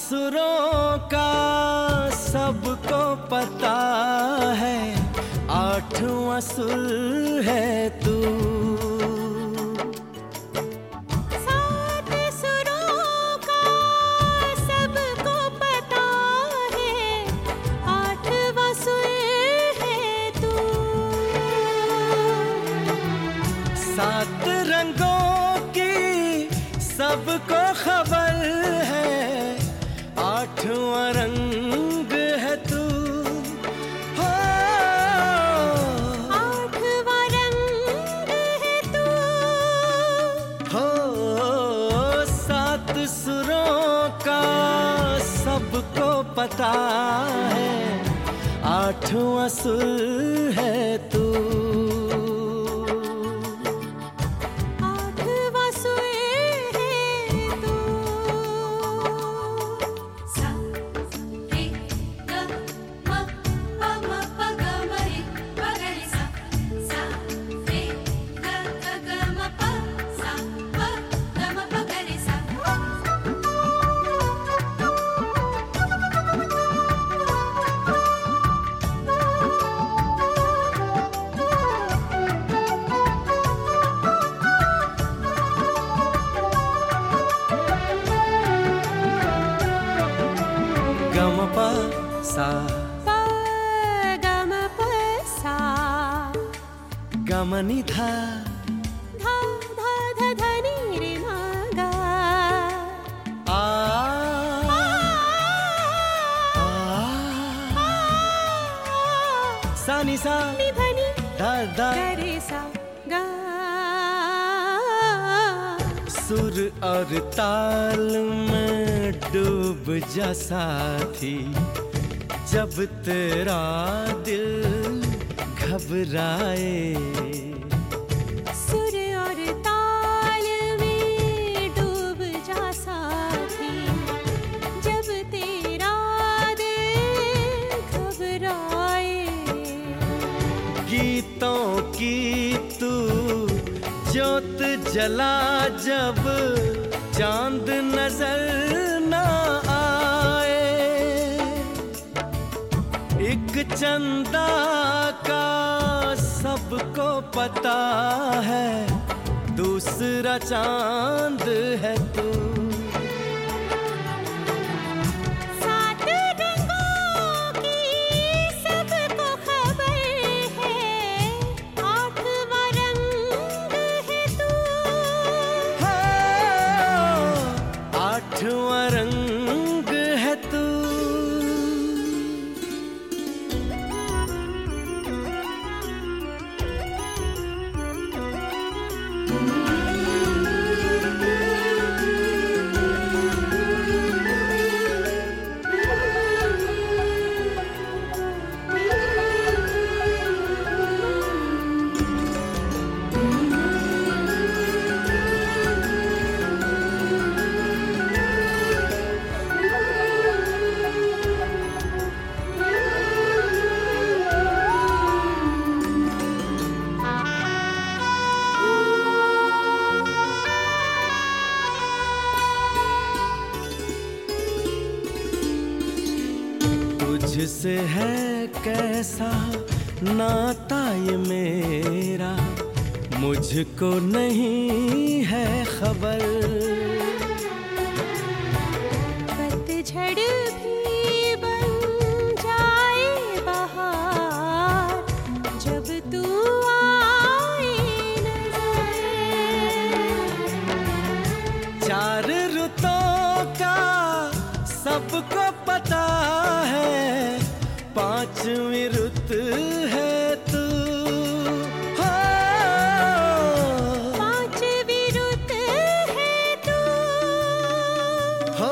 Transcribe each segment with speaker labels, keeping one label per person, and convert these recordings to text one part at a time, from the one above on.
Speaker 1: सुरों का सबको पता है, आठवां सुर है तू।
Speaker 2: सात सुरों का सबको पता है, आठवां सुर है तू।
Speaker 1: सात रंगों की सबको खबर है, आठवां रंग है तू। हो
Speaker 2: आठवां रंग है तू।
Speaker 1: हो सात सुरों का सबको पता है, आठवां सुर है तू। गम प सा
Speaker 2: प गम प सा
Speaker 1: गम नि धा
Speaker 2: धा धा धा धा नी रे मा गा।
Speaker 1: आ सा नि सा
Speaker 2: नि धा नी
Speaker 1: धा धा
Speaker 2: गा रे सा गा।
Speaker 1: सुर और ताल में डूब जा साथी, जब तेरा दिल घबराए।
Speaker 2: सुर और ताल में डूब जा साथी, जब तेरा दिल घबराए।
Speaker 1: गीतों की तू ज्योत जला जब चांद नजर ना आए। एक चंदा का सबको पता है, दूसरा चांद है तू।
Speaker 2: सात रंगों की सबको खबर है, आठवां रंग है तू।
Speaker 1: आठवां रंग है तू। तुझसे है कैसा नाता ये मेरा, मुझको नहीं है खबर।
Speaker 2: पतझड़ भी बन जाए बहार, जब तू आए नजर।
Speaker 1: चार रुतों का सबको पता है, पांचवी रुत है तू। हो
Speaker 2: पांचवी रुत है तू।
Speaker 1: हो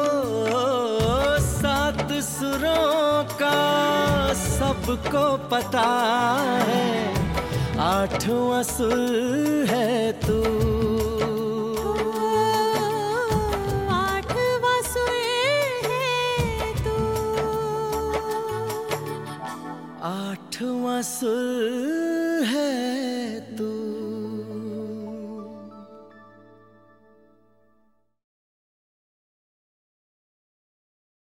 Speaker 1: सात सुरों का सबको पता है, आठवां सुर है तू।
Speaker 2: आठवां सुर है तू।
Speaker 1: आठवां सुर